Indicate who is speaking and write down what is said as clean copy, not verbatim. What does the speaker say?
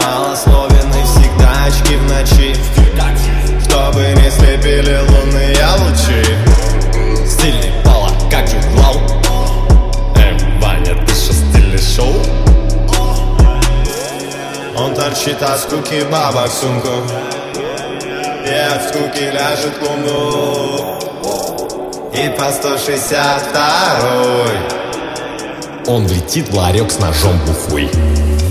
Speaker 1: Малословен и всегда очки в ночи, чтобы не слепили лунные лучи. Стильный Пола, как Джуд Лоу. Ваня, ты что, стильный шоу? Он торчит от скуки бабок сумку и от скуки ляжет в луну. И по 162-й
Speaker 2: он влетит в ларек с ножом бухой.